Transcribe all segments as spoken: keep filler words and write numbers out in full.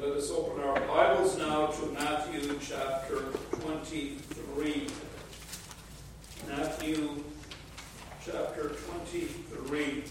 Let us open our Bibles now to Matthew chapter twenty-three. Matthew chapter twenty-three.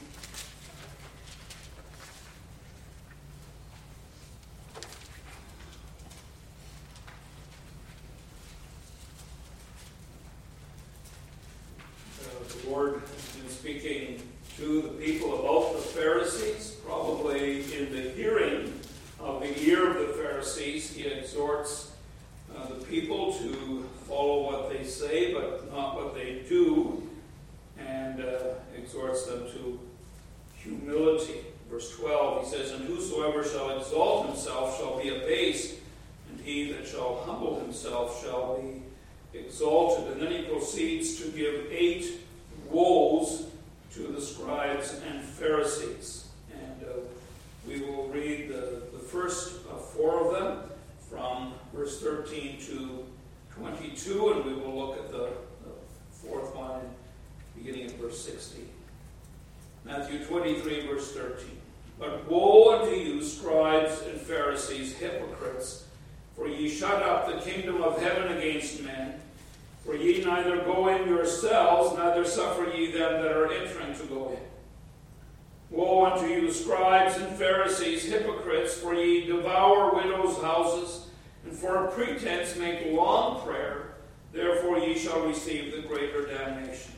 Uh, the Lord has been speaking to the people about the Pharisees, probably in the hearing of the ear of the Pharisees. He exhorts uh, the people to follow what they say, but not what they do, and uh, exhorts them to humility. Verse twelve, he says, "And whosoever shall exalt himself shall be abased, and he that shall humble himself shall be exalted." And then he proceeds to give eight woes to the scribes and Pharisees. And uh, we will read the, the first uh, four of them from verse thirteen to twenty-two, and we will look at the, the fourth one beginning at verse sixteen. Matthew twenty-three, verse thirteen. "But woe unto you, scribes and Pharisees, hypocrites, for ye shut up the kingdom of heaven against men. For ye neither go in yourselves, neither suffer ye them that are entering to go in. Woe unto you, scribes and Pharisees, hypocrites, for ye devour widows' houses, and for a pretense make long prayer, therefore ye shall receive the greater damnation.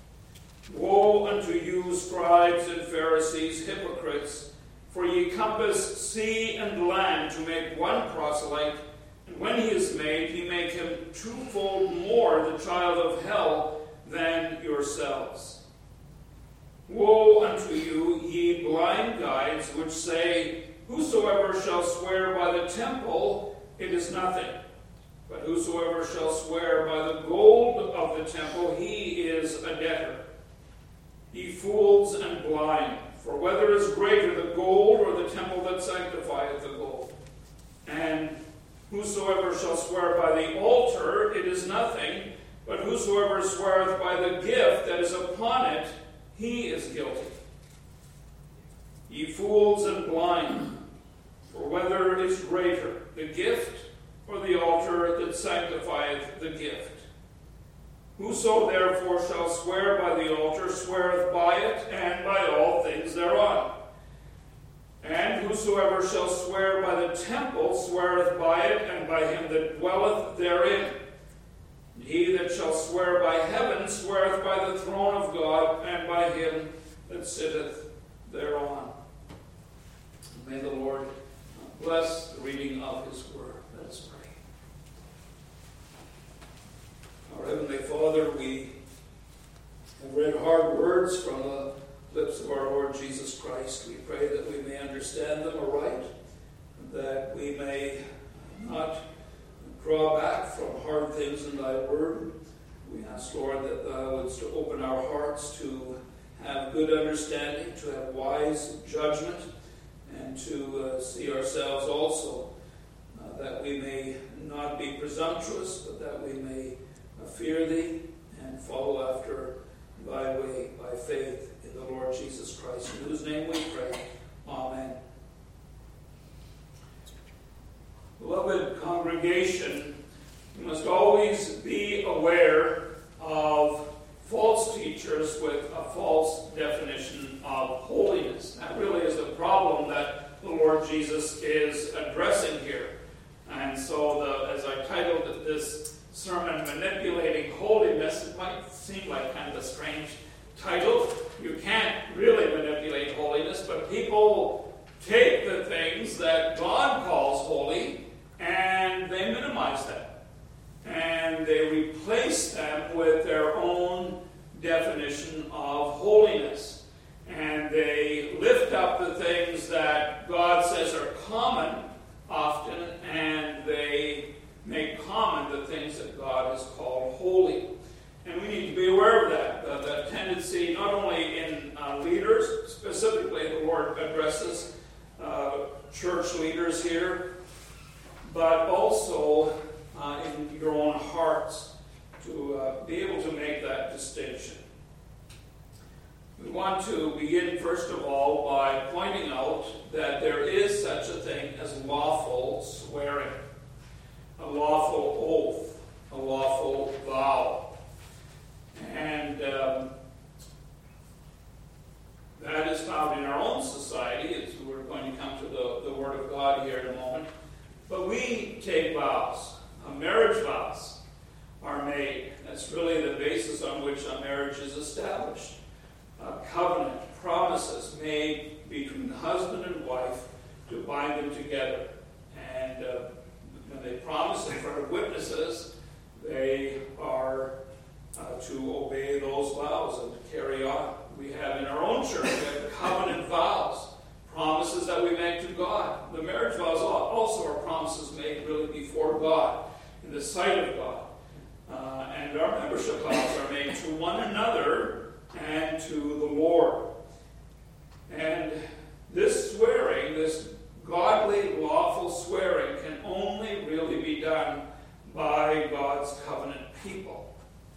Woe unto you, scribes and Pharisees, hypocrites, for ye compass sea and land to make one proselyte, and when he is made, he make him twofold more the child of hell than yourselves. Woe unto you, ye blind guides, which say, Whosoever shall swear by the temple, it is nothing. But whosoever shall swear by the gold of the temple, he is a debtor. Ye fools and blind, for whether is greater, the gold or the temple that sanctifieth the gold? And whosoever shall swear by the altar, it is nothing, but whosoever sweareth by the gift that is upon it, he is guilty. Ye fools and blind, for whether is greater, the gift or the altar that sanctifieth the gift? Whoso therefore shall swear by the altar sweareth by it and by all things thereon. And whosoever shall swear by the temple sweareth by it and by him that dwelleth therein. And he that shall swear by heaven sweareth by the throne of God and by him that sitteth thereon." May the Lord bless the reading of his word. Let us pray. Our Heavenly Father, we have read hard words from the lips of our Lord Jesus Christ. We pray that we may understand them aright, that we may not draw back from hard things in thy word. We ask, Lord, that thou wouldst open our hearts to have good understanding, to have wise judgment, and to uh, see ourselves also, uh, that we may not be presumptuous, but that we may uh, fear thee and follow after thy way by faith in the Lord Jesus Christ, in whose name we pray. Amen. Beloved congregation, we must always be aware of false teachers with a false definition of holiness. That really is the problem that the Lord Jesus is addressing here. And so, the, as I titled this sermon, Manipulating Holiness, it might seem like kind of a strange title. You can't really manipulate holiness, but people take the things that God calls holy and they minimize them. And they replace them with their own definition of holiness. And they lift up the things that God says are common often, and they make common the things that God has called holy. And we need to be aware of that. Uh, that tendency, not only in uh, leaders, specifically the Lord addresses uh, church leaders here, but also uh, in your own hearts, to uh, be able to make that distinction. We want to begin, first of all, by pointing out that there is such a thing as lawful swearing, a lawful oath, a lawful vow. And um, that is found in our own society, as we're going to come to the, the Word of God here in a moment. But we take vows. Uh, marriage vows are made. That's really the basis on which a marriage is established. A covenant, promises made between the husband and wife to bind them together. And uh, when they promise in front of witnesses, they are uh, to obey those vows and to carry on. We have in our own church, we have covenant vows, promises that we make to God. The marriage vows also are promises made really before God, in the sight of God. Uh, and our membership vows are made to one another and to the Lord. And this swearing, this godly, lawful swearing, can only really be done by God's covenant people.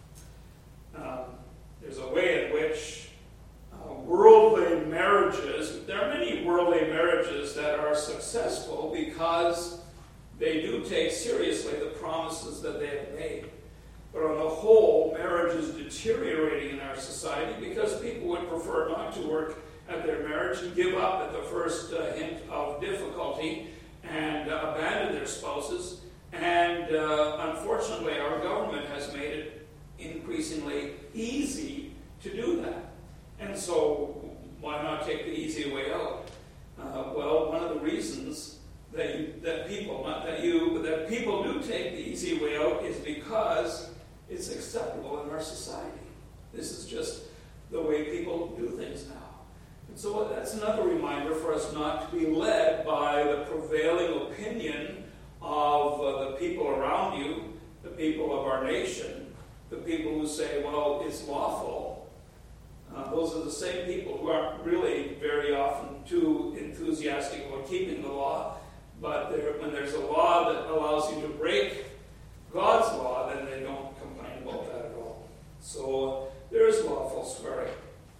Um, there's a way in which uh, worldly marriages, there are many worldly marriages that are successful because they do take seriously the promises that they have made. But on the whole, marriage is deteriorating in our society because people would prefer not to work at their marriage and give up at the first uh, hint of difficulty and uh, abandon their spouses. And uh, unfortunately, our government has made it increasingly easy to do that. And so, why not take the easy way out? Uh, well, one of the reasons that you, that people, not that you, but that people do take the easy way out is because it's acceptable in our society. This is just the way people do things now. And so that's another reminder for us not to be led by the prevailing opinion of uh, the people around you, the people of our nation, the people who say, well, it's lawful. Uh, those are the same people who aren't really very often too enthusiastic about keeping the law, but when there's a law that allows you to break God's law, then they don't complain about that at all. So there is lawful swearing.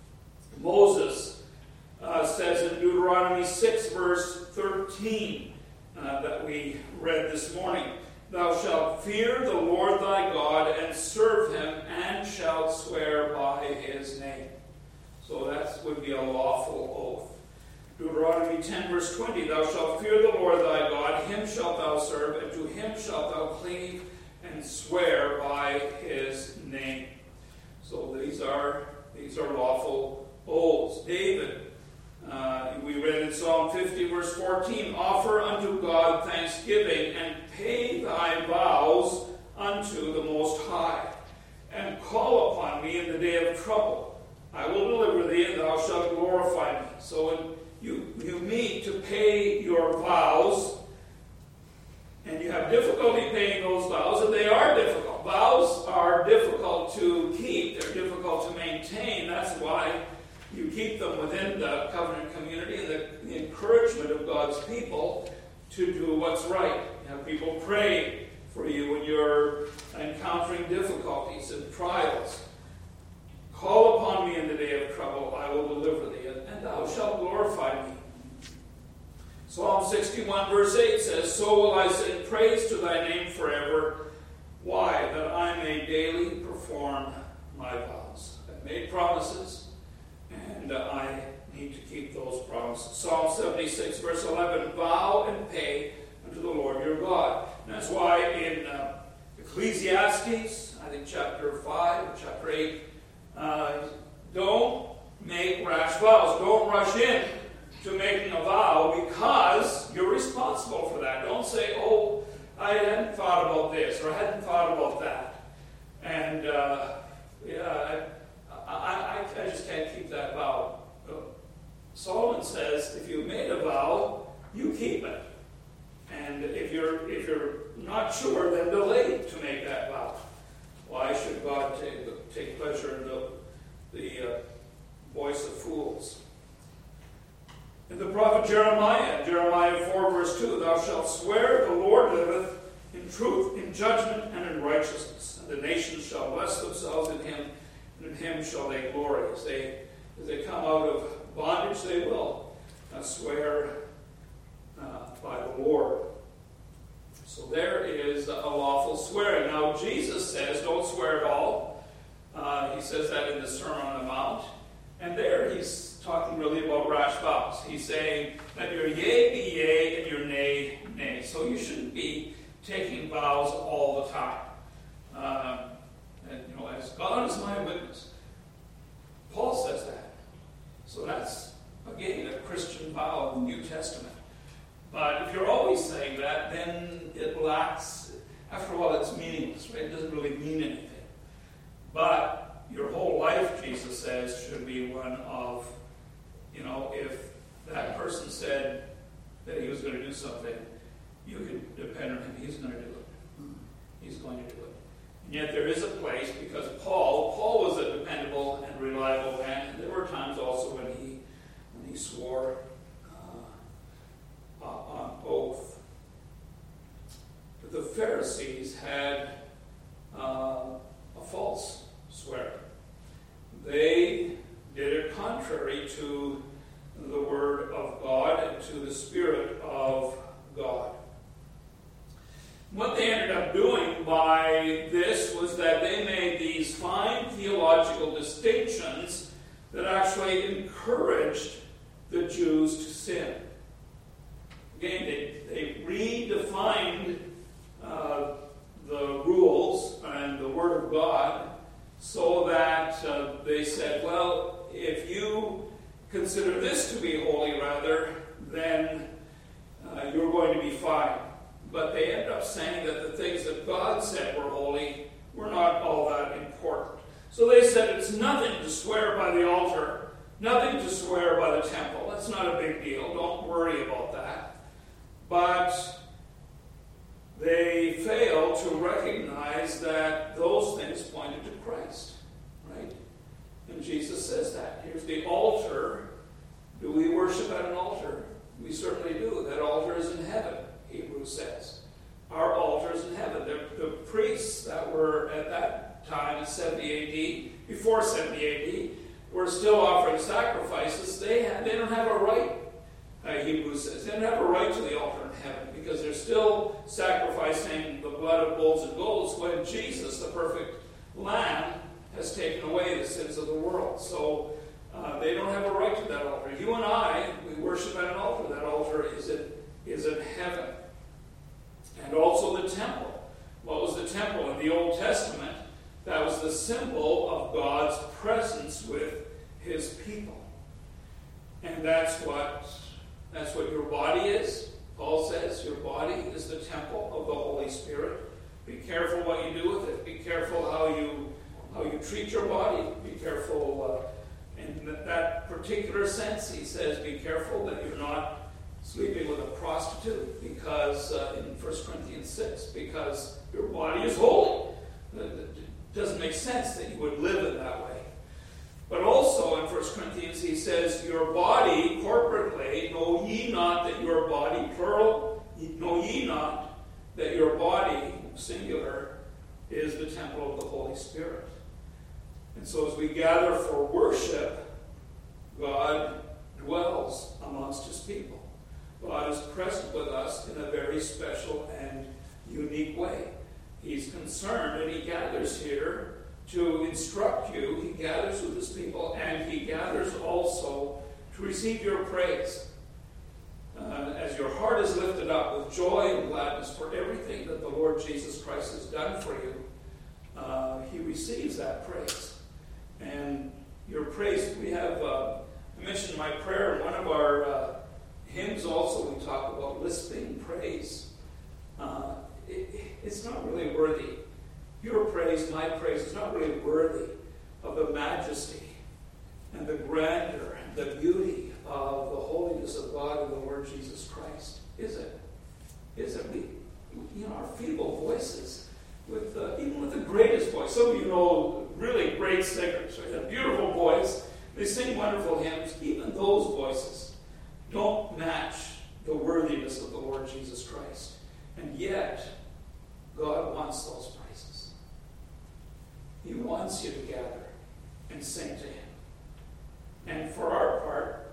Moses uh, says in Deuteronomy six, verse thirteen, uh, that we read this morning, "Thou shalt fear the Lord thy God and serve him, and shalt swear by his name." So that would be a lawful oath. Deuteronomy ten, verse twenty, "Thou shalt fear the Lord thy God, him shalt thou serve, and to him shalt thou cleave and swear by his name." So these are these are lawful oaths. David, uh, we read in Psalm fifty, verse fourteen, "Offer unto God thanksgiving, and pay thy vows unto the Most High, and call upon me in the day of trouble. I will deliver thee, and thou shalt glorify me." So when you, you meet to pay your vows, and you have difficulty paying those vows, and they are difficult. Vows are difficult to keep. They're difficult to maintain. That's why you keep them within the covenant community and the, the encouragement of God's people to do what's right. You have people pray for you when you're encountering difficulties and trials. "Call upon me in the day of trouble, I will deliver thee, and thou shalt glorify me." Psalm sixty-one, verse eight says, "So will I sing praise to thy name forever. Why? That I may daily perform my vows." I've made promises, and uh, I need to keep those promises. Psalm seventy-six, verse eleven, "Vow and pay unto the Lord your God." And that's why in uh, Ecclesiastes, I think chapter five or chapter eight, uh, don't make rash vows. Don't rush in to making a vow because you're responsible for that. Don't say, "Oh, I hadn't thought about this," or "I hadn't thought about that." And, uh, yeah, I, I, I just can't keep that vow. Solomon says, if you made a vow, you keep it. And if you're if you're not sure, then delay to make that vow. Why should God take, take pleasure in the, the uh, voice of fools? And the prophet Jeremiah, Jeremiah four, verse two, "Thou shalt swear, the Lord liveth, in truth, in judgment, and in righteousness. And the nations shall bless themselves in him, and in him shall they glory." As they, as they come out of bondage, they will uh, swear uh, by the Lord. Jesus says, don't swear at all. Uh, he says that in the Sermon on the Mount. And there he's talking really about rash vows. He's saying that your yea be yea and your nay, nay. So you shouldn't be taking vows all the time. Uh, and, you know, as God is my witness. Paul says that. So that's, again, a Christian vow in the New Testament. But if you're always saying that, then it lacks, after a while it's meaningless, right? It doesn't really mean anything. But your whole life, Jesus says, should be one of, you know, if that person said that he was going to do something, you can depend on him. He's going to do it. He's going to do it. And yet there is a place, because Paul, Paul was a dependable and reliable man. And there were times also when he, when he swore uh, on oath. But the Pharisees had uh, a false swearing. They did it contrary to the Word of God and to the Spirit of God. What they ended up doing by this was that they made these fine theological distinctions that actually encouraged the Jews to sin. Again, they, they redefined uh, the rules and the Word of God so that uh, they said, well, if you consider this to be holy, rather, then uh, you're going to be fine. But they end up saying that the things that God said were holy were not all that important. So they said it's nothing to swear by the altar, nothing to swear by the temple. That's not a big deal. Don't worry about that. But they fail to recognize that those things pointed to Christ, right? And Jesus says that. Here's the altar. Do we worship at an altar? We certainly do. That altar is in heaven, Hebrews says. Our altar is in heaven. The, the priests that were at that time in seventy A D, before seventy A D, were still offering sacrifices. They had, they don't have a right, uh, Hebrews says. They don't have a right to the altar in heaven because they're still sacrificing the blood of bulls and goats when Jesus, the perfect Lamb, has taken away the sins of the world. So uh, they don't have a right to that altar. You and I, we worship at an altar. That altar is in, is in heaven. And also the temple. What was the temple in the Old Testament? That was the symbol of God's presence with his people. And that's what, that's what your body is. Paul says your body is the temple of the Holy Spirit. Be careful what you do with it. Be careful how you how you treat your body. Be careful uh, in that particular sense. He says be careful that you're not sleeping with a prostitute, because uh, in First Corinthians six, because your body is holy. It doesn't make sense that you would live in that way. But also in First Corinthians he says, your body corporately, know ye not that your body, plural, know ye not that your body, singular, is the temple of the Holy Spirit. And so as we gather for worship, God dwells amongst his people. God is present with us in a very special and unique way. He's concerned and he gathers here to instruct you. He gathers with his people and he gathers also to receive your praise. Uh, as your heart is lifted up with joy and gladness for everything that the Lord Jesus Christ has done for you, uh, he receives that praise. And your praise, we have, uh, I mentioned my prayer in one of our uh, hymns also, we talk about lisping praise. Uh, it, it's not really worthy. Your praise, my praise, is not really worthy of the majesty and the grandeur and the beauty of the holiness of God and the Lord Jesus Christ, is it? Is it? We, you know, our feeble voices, with uh, even with the greatest voice. Some of you know really great singers, right? A beautiful voice. They sing wonderful hymns. Even those voices don't match the worthiness of the Lord Jesus Christ. And yet, God wants those praises. He wants you to gather and sing to him. And for our part,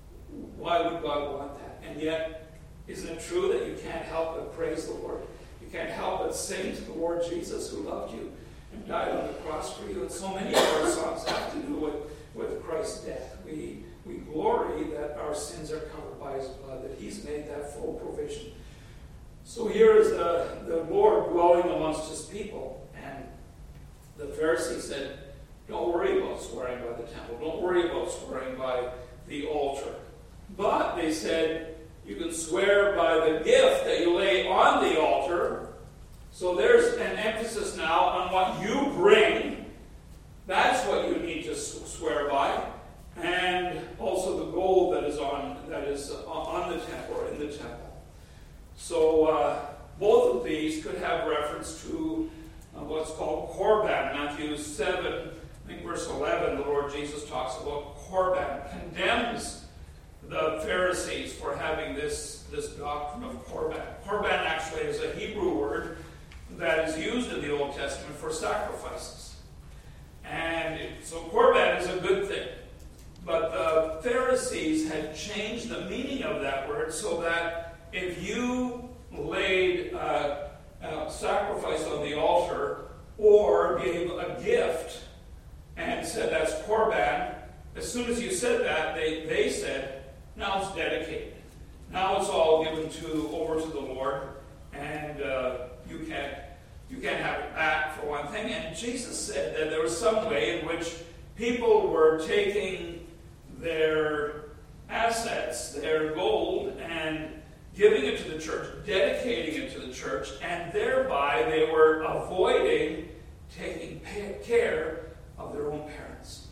why would God want that? And yet, isn't it true that you can't help but praise the Lord? You can't help but sing to the Lord Jesus who loved you and died on the cross for you. And so many of our songs have to do with, with Christ's death. We, we glory that our sins are covered by his blood, that he's made that full provision. So here is the, the Lord dwelling amongst his people. And the Pharisees said, don't worry about swearing by the temple. Don't worry about swearing by the altar. But they said, you can swear by the gift that you lay on the altar. So there's an emphasis now on what you bring. That's what you need to swear by. And also the gold that is on that is on the temple or in the temple. So uh, both of these could have reference to uh, what's called Korban. Matthew seven, I think verse eleven, the Lord Jesus talks about Korban, condemns the Pharisees for having this, this doctrine of Korban. Korban actually is a Hebrew word that is used in the Old Testament for sacrifices. And it, so Korban is a good thing. But the Pharisees had changed the meaning of that word so that if you laid a, a sacrifice on the altar or gave a gift and said that's Korban, as soon as you said that, they, they said, now it's dedicated. Now it's all given to over to the Lord, and uh, you can't you can't have it back for one thing. And Jesus said that there was some way in which people were taking their assets, their gold, and giving it to the church, dedicating it to the church, and thereby they were avoiding taking care of their own parents.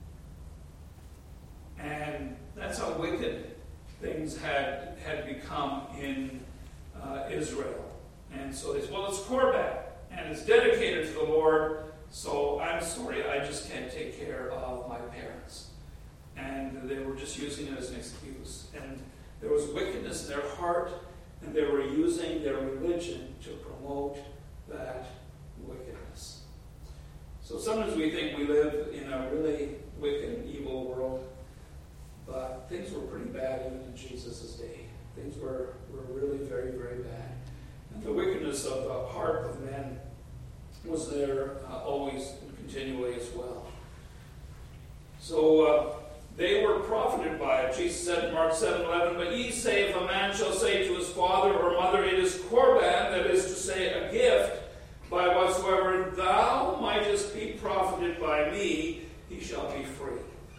And that's how wicked things had had become in uh, Israel. And so they said, well, it's Korban, and it's dedicated to the Lord, so I'm sorry, I just can't take care of my parents. And they were just using it as an excuse. And there was wickedness in their heart, and they were using their religion to promote that wickedness. So sometimes we think we live in a really wicked and evil world, but things were pretty bad even in Jesus' day. Things were, were really very, very bad. And the wickedness of the heart of men was there uh, always and continually as well. So uh, they were profited by it. Jesus said in Mark seven eleven, but ye say, if a man shall say to his father or mother, it is Korban, that is to say, a gift, by whatsoever thou mightest be profited by me, he shall be free.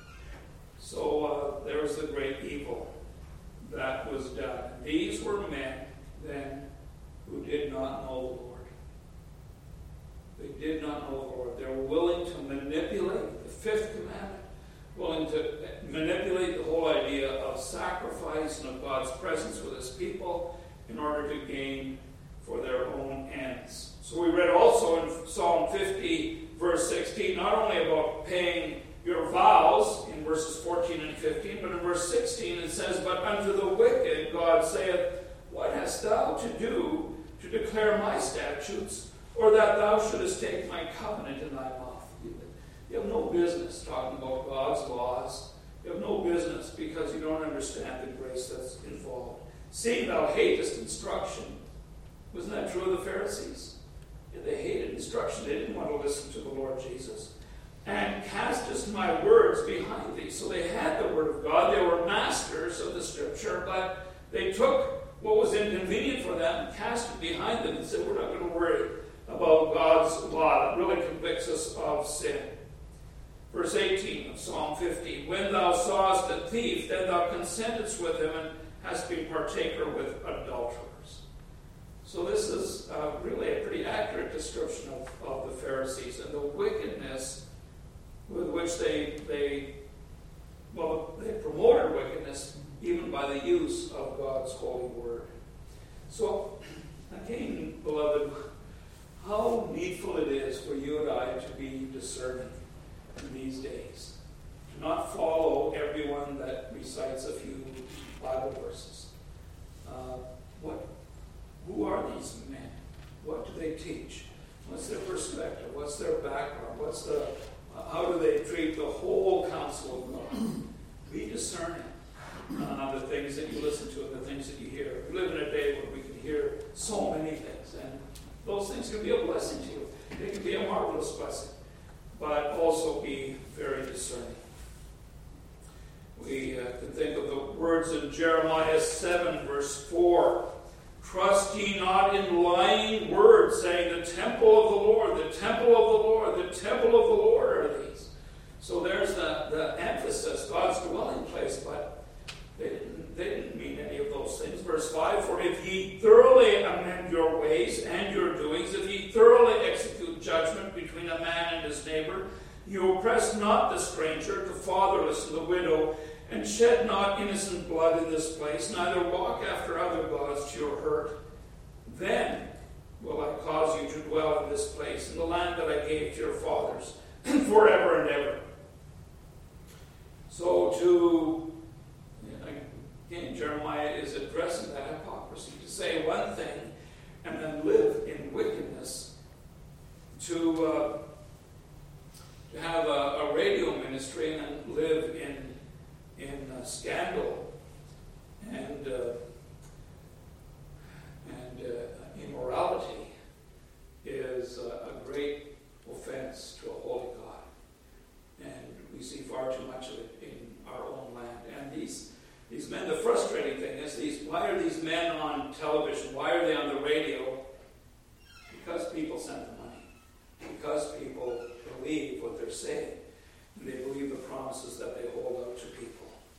So uh, there was the great evil that was done. These were men then who did not know the Lord. They did not know the Lord. They were willing to manipulate the fifth commandment, willing to manipulate the whole idea of sacrifice and of God's presence with his people in order to gain for their own ends. So we read also in Psalm fifty, verse sixteen, not only about paying your vows in verses fourteen and fifteen, but in verse sixteen it says, but unto the wicked God saith, what hast thou to do to declare my statutes, or that thou shouldest take my covenant in thy mouth? You have no business talking about God's laws. You have no business because you don't understand the grace that's involved. Seeing thou hatest instruction. Wasn't that true of the Pharisees? Yeah, they hated instruction. They didn't want to listen to the Lord Jesus. And castest my words behind thee. So they had the word of God. They were masters of the scripture, but they took what was inconvenient for them and cast it behind them and said, we're not going to worry about God's law. That really convicts us of sin. Verse eighteen of Psalm fifty, when thou sawest a thief, then thou consentedst with him and hast been partaker with adulterers. So this is uh, really a pretty accurate description of, of the Pharisees and the wickedness with which they, they, well, they promoted wickedness even by the use of God's holy word. So, again, beloved, how needful it is for you and I to be discerning in these days. To not follow everyone that recites a few Bible verses. Uh, what, who are these men? What do they teach? What's their perspective? What's their background? What's the uh, how do they treat the whole counsel of God? Be discerning on the things that you listen to and the things that you hear. We live in a day where we can hear so many things, and those things can be a blessing to you. They can be a marvelous blessing, but also be very discerning. We uh, can think of the words in Jeremiah seven, verse four. Trust ye not in lying words, saying, the temple of the Lord, the temple of the Lord, the temple of the Lord are these. So there's the, the emphasis, God's dwelling place, but they didn't, they didn't mean any of those things. Verse five, for if ye thoroughly amend your ways and your doings, if ye thoroughly execute judgment between a man and his neighbor, you oppress not the stranger, the fatherless, and the widow, and shed not innocent blood in this place, neither walk after other gods to your hurt. Then will I cause you to dwell in this place, in the land that I gave to your fathers, forever and ever. So to, again, Jeremiah is addressing that hypocrisy, to say one thing and then live in wickedness, to, uh, to have a, a radio ministry and then live in in uh, scandal and uh, and uh, immorality is uh, a great offense to a holy God. And we see far too much of it in our own land. And these these men, the frustrating thing is, these why are these men on television? Why are they on the radio? Because people send the money. Because people believe what they're saying. And they believe the promises that they hold out to people.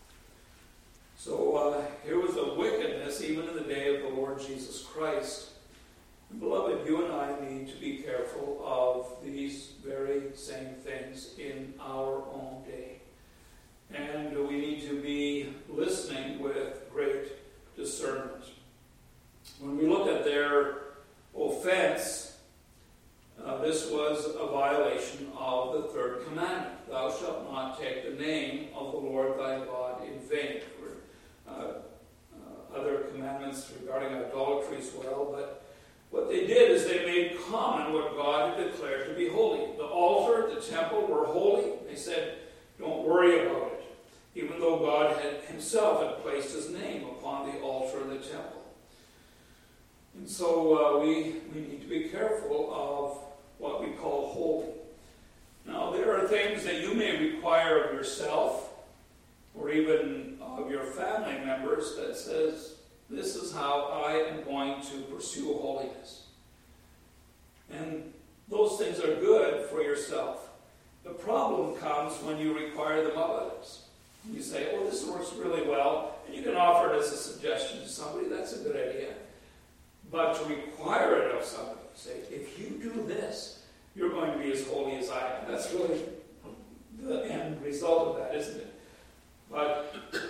So uh, here was the wickedness even in the day of the Lord Jesus Christ. And beloved, you and I need to be careful of these very same things in our own day. And we need to be listening with great discernment. When we look at their offense, uh, this was a violation of the third commandment. Thou shalt not take the name of the Lord thy God in vain. Uh, uh, other commandments regarding idolatry as well, but what they did is they made common what God had declared to be holy. The altar, the temple were holy. They said, don't worry about it, even though God had himself had placed his name upon the altar of the temple. And so uh, we, we need to be careful of what we call holy. Now, there are things that you may require of yourself, or even of your family members, that says, this is how I am going to pursue holiness. And those things are good for yourself. The problem comes when you require them of others. You say, oh, this works really well, and you can offer it as a suggestion to somebody. That's a good idea. But to require it of somebody, say, if you do this, you're going to be as holy as I am. That's really the end result of that, isn't it? But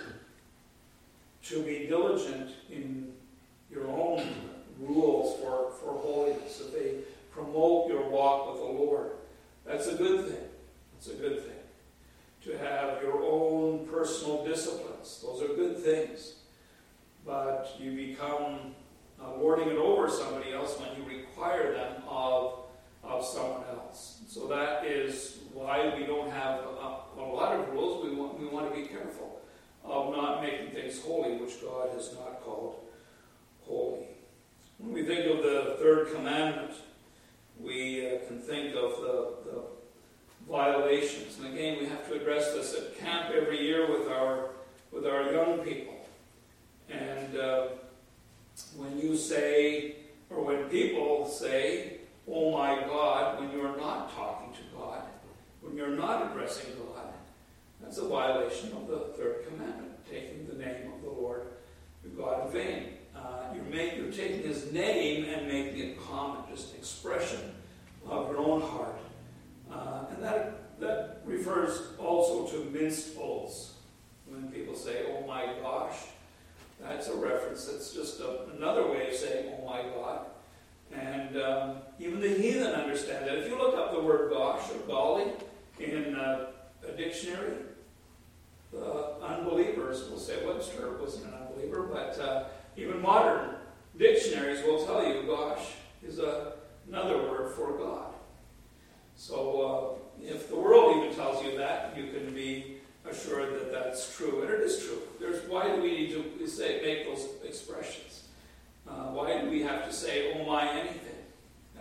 to be diligent in your own rules for, for holiness, if they promote your walk with the Lord, that's a good thing. That's a good thing. To have your own personal disciplines, those are good things. But you become uh, lording it over somebody else when you require them of, of someone else. So that is why we don't have a, a lot of rules. We want, we want to be careful of not making things holy, which God has not called holy. When we think of the third commandment, we uh, can think of the, the violations. And again, we have to address this at camp every year with our with our young people. And uh, when you say, or when people say, oh my God, when you're not talking to God, when you're not addressing God, that's a violation of the third commandment, taking the name of the Lord your God in vain. Uh, you're, make, you're taking his name and making it common, just an expression of your own heart. Uh, and that, that refers also to minced oaths. When people say, oh my gosh, that's a reference. That's just a, another way of saying, oh my God. And um, even the heathen understand that. If you look up the word gosh or golly in uh, a dictionary, the unbelievers will say, Webster wasn't an unbeliever, but uh, even modern dictionaries will tell you gosh is a, another word for God. So uh, if the world even tells you that, you can be assured that that's true. And it is true. There's, why do we need to say make those expressions? Uh, why do we have to say, oh my, anything?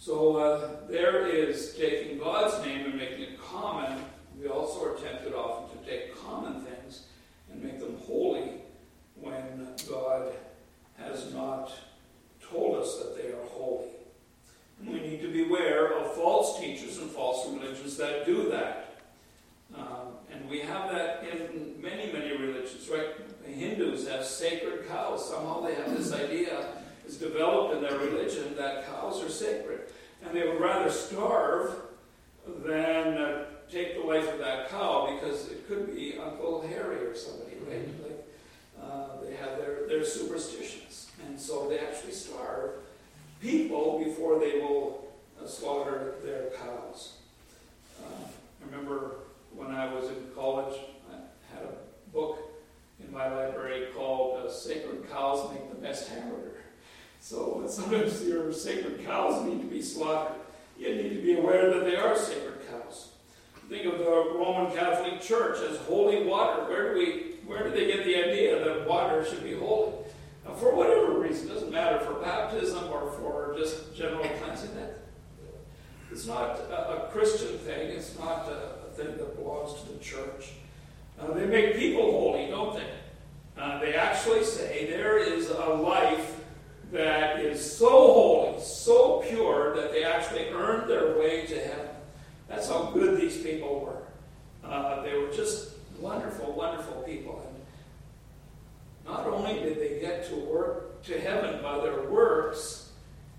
So uh, there is taking God's name and making it common. We also are tempted often to take common things and make them holy when God has not told us that they are holy. And we need to beware of false teachers and false religions that do that. Um, and we have that in many, many religions, right? The Hindus have sacred cows. Somehow they have this idea, it's developed in their religion, that cows are sacred. And they would rather starve than uh, take the life of that cow, because it could be Uncle Harry or somebody, right? Like, uh, they have their, their superstitions. And so they actually starve people before they will uh, slaughter their cows. Uh, I remember when I was in college, I had a book in my library called uh, Sacred Cows Make the Best Hamburger. So sometimes your sacred cows need to be slaughtered. You need to be aware that they are sacred cows. Think of the Roman Catholic Church as holy water. Where do we, where do they get the idea that water should be holy? Now, for whatever reason, it doesn't matter for baptism or for just general cleansing. That it's not a, a Christian thing. It's not a, a thing that belongs to the church. Uh, they make people holy, don't they? Uh, they actually say there is a life that is so holy, so pure, that they actually earned their way to heaven. That's how good these people were. Uh, they were just wonderful, wonderful people. And not only did they get to work to heaven by their works,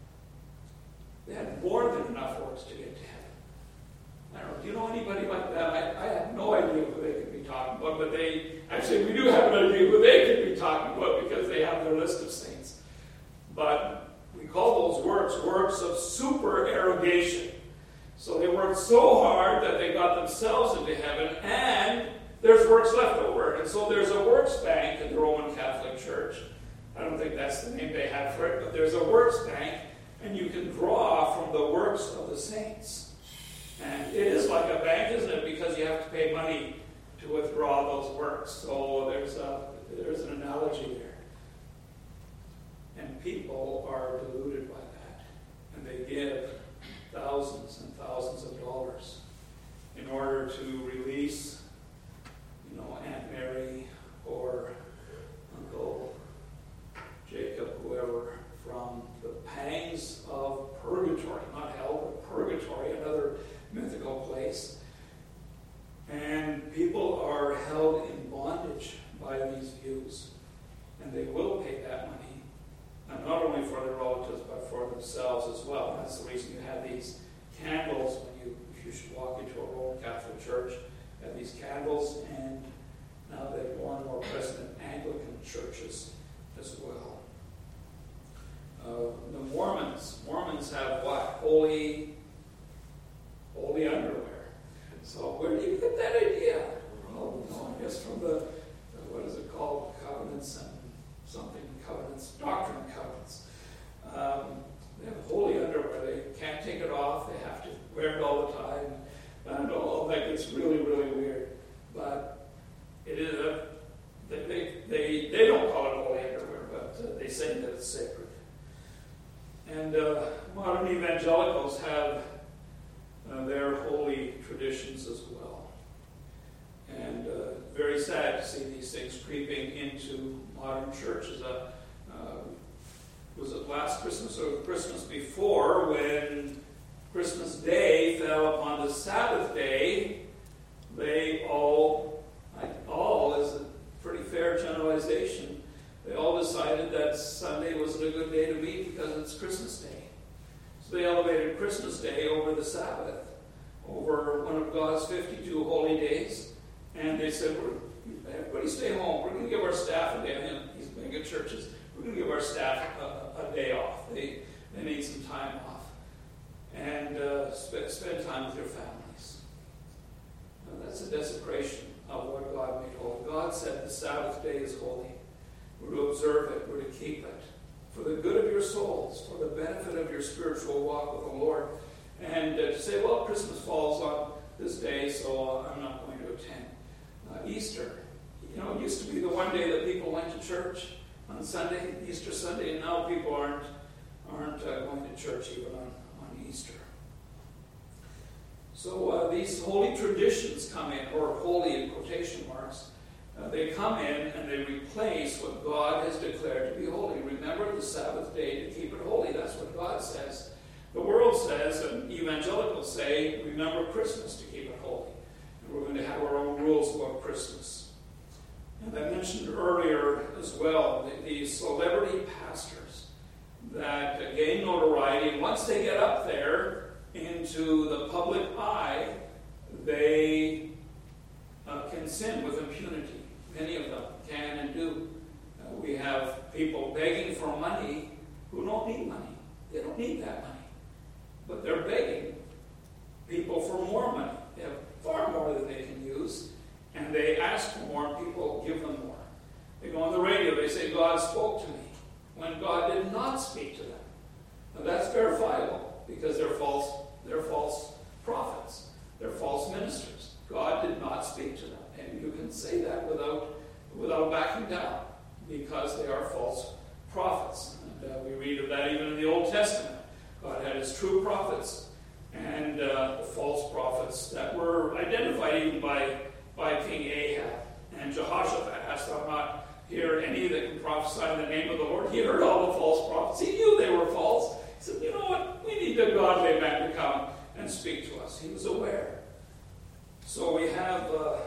they had more than enough works to get to heaven. I don't know, do you know anybody like that? I, I have no idea who they could be talking about, but they, actually we do have an idea who they could be talking about, because they have their list of saints. But we call those works works of supererogation. So they worked so hard that they got themselves into heaven, and there's works left over. And so there's a works bank in the Roman Catholic Church. I don't think that's the name they have for it, but there's a works bank, and you can draw from the works of the saints. And it is like a bank, isn't it? Because you have to pay money to withdraw those works. So there's a there's an analogy there. And people are deluded by that. And they give thousands and thousands of dollars in order to release, you know, Aunt Mary or Uncle Jacob, whoever, from the pangs of purgatory. Not hell, but purgatory, another mythical place. And people are held in bondage by these views. And they will pay that money. And not only for their relatives, but for themselves as well. And that's the reason you have these candles when you, if you should walk into a Roman Catholic church, you have these candles, and now they're more and more present in Anglican churches as well. Uh, the Mormons, Mormons have what? Holy, holy underwear. So where do you get that idea? Well, no, I guess from the, what is it called? Covenants and something, covenants, doctrine and covenants. Um, they have holy underwear. They can't take it off. They have to wear it all the time. I know that gets really, really weird. But it is a, they, they, they, they don't call it holy underwear, but uh, they say that it's sacred. And uh, modern evangelicals have uh, their holy traditions as well. And uh, very sad to see these things creeping into modern churches. Uh, uh, was it last Christmas or the Christmas before, when Christmas Day fell upon the Sabbath day, they all, like all is a pretty fair generalization, they all decided that Sunday wasn't a good day to meet because it's Christmas Day. So they elevated Christmas Day over the Sabbath, over one of God's fifty-two holy days. And they said, We're, everybody stay home. We're going to give our staff a day. And these mega churches, we're going to give our staff a, a day off. They, they need some time off. And uh, spend, spend time with their families. Now, that's a desecration of what God made holy. God said the Sabbath day is holy. We're to observe it. We're to keep it. For the good of your souls, for the benefit of your spiritual walk with the Lord. And uh, to say, well, Christmas falls on this day, so uh, I'm not going to attend. Uh, Easter, you know, it used to be the one day that people went to church on Sunday, Easter Sunday, and now people aren't aren't uh, going to church even on, on Easter. So uh, these holy traditions come in, or holy in quotation marks, uh, they come in and they replace what God has declared to be holy. Remember the Sabbath day to keep it holy. That's what God says. The world says, and evangelicals say, remember Christmas to keep it holy. And we're going to have our own rules about Christmas. And I mentioned earlier as well, the, the celebrity pastors that gain notoriety, and once they get up there into the public eye, they uh, can sin with impunity. Many of them can and do. Uh, we have people begging for money who don't need money. They don't need that money. But they're begging people for more money. They have far more than they can use, and they ask for more, and people give them more. They go on the radio, they say, God spoke to me, when God did not speak to them. Now that's verifiable, because they're false, they're false prophets. They're false ministers. God did not speak to them. And you can say that without, without backing down, because they are false prophets. And uh, we read of that even in the Old Testament. God had his true prophets and uh, the false prophets that were identified even by, by King Ahab. And Jehoshaphat asked, "I'll not hear any that can prophesy in the name of the Lord." He heard all the false prophets. He knew they were false. He said, "You know what? We need a godly man to come and speak to us." He was aware. So we have, uh,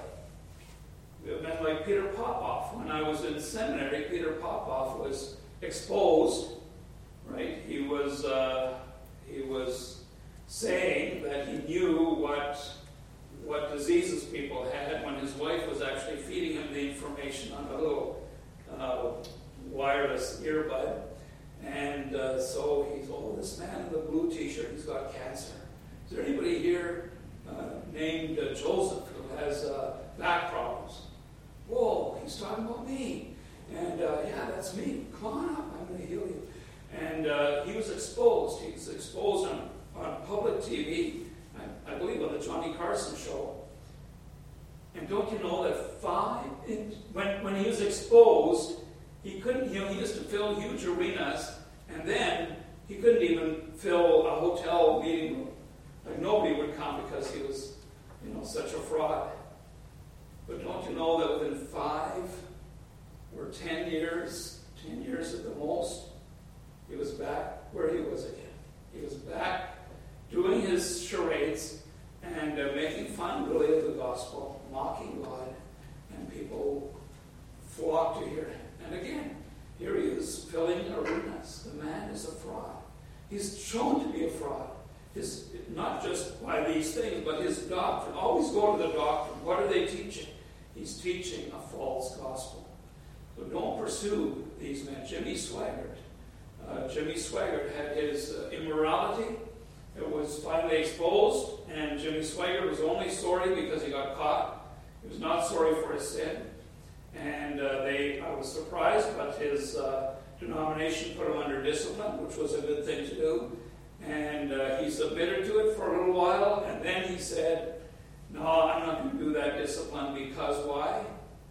we have men like Peter Popoff. When I was in seminary, Peter Popoff was exposed. Right? He was uh, he was saying that he knew what what diseases people had when his wife was actually feeding him the information on a little uh, wireless earbud. And uh, so he's, oh, this man in the blue t-shirt, he's got cancer. Is there anybody here uh, named uh, Joseph who has uh, back problems? Whoa, he's talking about me. And uh, yeah, that's me. Come on up, I'm going to heal you. And uh, he was exposed. He was exposed on, on public T V, I, I believe on the Johnny Carson show. And don't you know that five, in, when, when he was exposed, he couldn't, you know, he used to fill huge arenas, and then he couldn't even fill a hotel meeting room. Like nobody would come because he was, you know, such a fraud. But don't you know that within five or ten years, ten years at the most, he was back where he was again. He was back doing his charades and uh, making fun, really, of the gospel, mocking God, and people flocked to hear him. And again, here he is filling arenas. The man is a fraud. He's shown to be a fraud. His, not just by these things, but his doctrine. Always go to the doctrine. What are they teaching? He's teaching a false gospel. So don't pursue these men. Jimmy Swaggart. Uh, Jimmy Swaggart had his uh, immorality. It was finally exposed, and Jimmy Swaggart was only sorry because he got caught. He was not sorry for his sin. And uh, they, I was surprised, but his uh, denomination put him under discipline, which was a good thing to do. And uh, he submitted to it for a little while, and then he said, "No, I'm not going to do that discipline because why?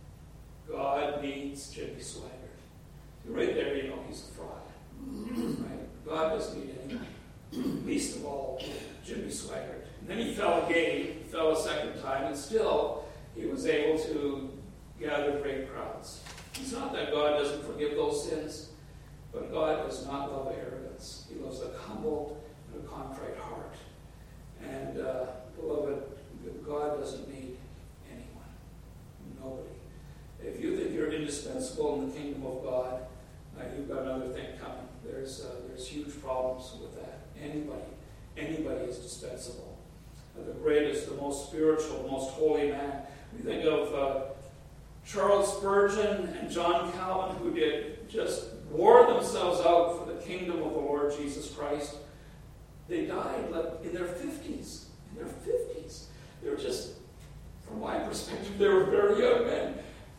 God needs Jimmy Swaggart." Right there, you know he's a fraud. Right? God doesn't need anyone. Least of all, Jimmy Swaggart. And then he fell again. He fell a second time, and still he was able to gather great crowds. It's not that God doesn't forgive those sins, but God does not love arrogance. He loves a humble and a contrite heart. And, uh, beloved, God doesn't need anyone. Nobody. If you think you're indispensable in the kingdom of God, uh, you've got another thing coming. There's uh, there's huge problems with that. Anybody, anybody is dispensable. Uh, the greatest, the most spiritual, most holy man. We think of uh, Charles Spurgeon and John Calvin, who did just wore themselves out for the kingdom of the Lord Jesus Christ. They died in their fifties. In their fifties. They were just, from my perspective, they were very young men.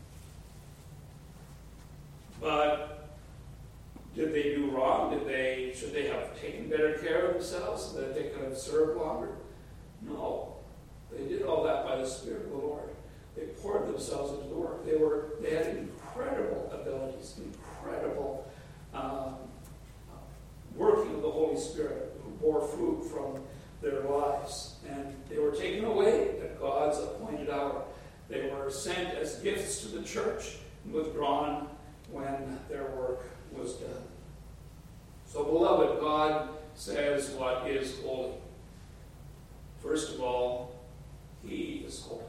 But did they do wrong? Did they should they have taken better care of themselves so that they could have served longer? No. They did all that by the Spirit of the Lord. They poured themselves into the work. They were they had incredible abilities, incredible um, working of the Holy Spirit, who bore fruit from their lives. And they were taken away at God's appointed hour. They were sent as gifts to the church and withdrawn when their work was done. So, beloved, God says what is holy. First of all, He is holy.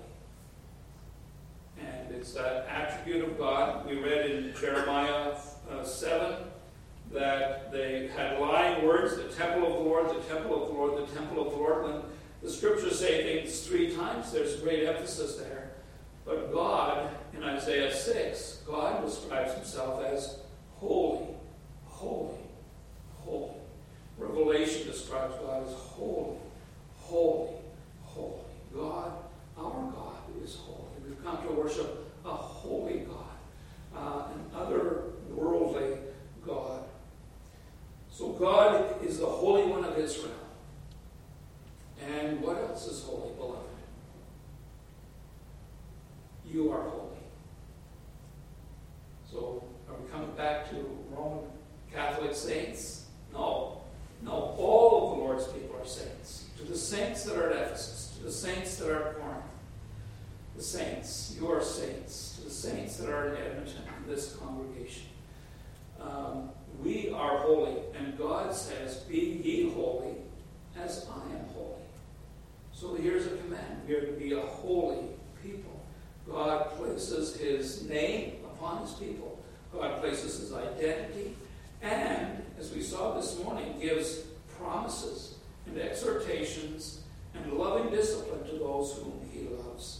And it's that attribute of God. We read in Jeremiah uh, seven that they had lying words, the temple of the Lord, the temple of the Lord, the temple of the Lord. When the scriptures say things three times, there's great emphasis there. But God, in Isaiah six, God describes Himself as holy, holy, holy. Revelation describes God as holy, holy, holy. God, our God, is holy. We've come to worship a holy God, uh, an otherworldly God. So God is the Holy One of Israel. And what else is holy, beloved? You are holy. So, are we coming back to Roman Catholic saints? No. No, all of the Lord's people are saints. To the saints that are at Ephesus, to the saints that are at Corinth, the saints, you are saints. To the saints that are in Edmonton, in this congregation. Um, we are holy, and God says, be ye holy as I am holy. So here's a command. We are to be a holy people. God places His name upon His people. God places His identity, and, as we saw this morning, gives promises and exhortations and loving discipline to those whom He loves.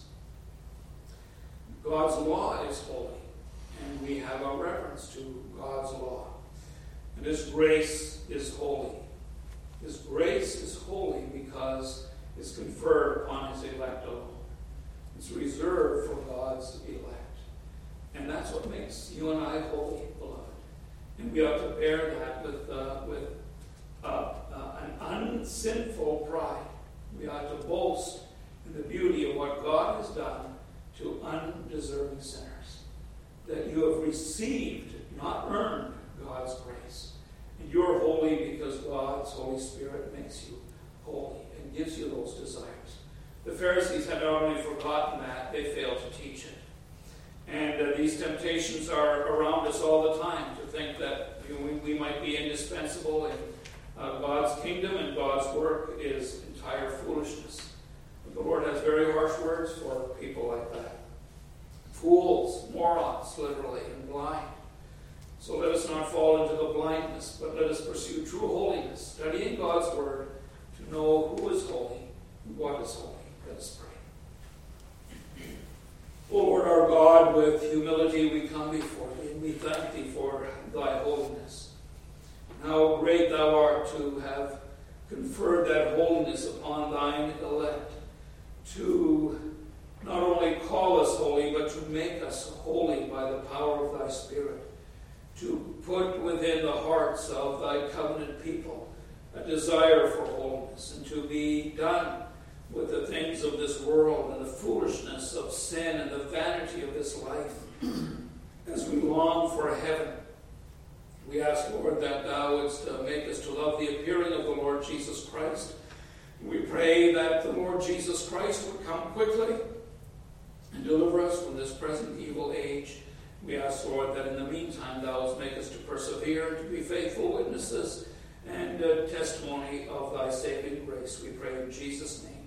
God's law is holy, and we have a reverence to God's law. And His grace is holy. His grace is holy because it's conferred upon His elect alone. It's reserved for God's elect. And that's what makes you and I holy, beloved. And we ought to bear that with, uh, with uh, uh, an unsinful pride. We ought to boast in the beauty of what God has done to undeserving sinners. That you have received, not earned, God's grace. And you're holy because God's Holy Spirit makes you holy and gives you those desires. The Pharisees had not only forgotten that, they failed to teach it. And uh, these temptations are around us all the time to think that you know, we, we might be indispensable in uh, God's kingdom, and God's work is entire foolishness. But the Lord has very harsh words for people like that. Fools, morons, literally, and blind. So let us not fall into the blindness, but let us pursue true holiness, studying God's word to know who is holy and what is holy. Let us pray. O Lord our God, with humility we come before Thee, and we thank Thee for Thy holiness. And how great Thou art to have conferred that holiness upon Thine elect, to not only call us holy, but to make us holy by the power of Thy Spirit, to put within the hearts of Thy covenant people a desire for holiness, and to be done with the things of this world and the foolishness of sin and the vanity of this life as we long for a heaven. We ask, Lord, that Thou wouldst uh, make us to love the appearing of the Lord Jesus Christ. We pray that the Lord Jesus Christ would come quickly and deliver us from this present evil age. We ask, Lord, that in the meantime Thou wouldst make us to persevere, to be faithful witnesses and uh, testimony of Thy saving grace. We pray in Jesus' name.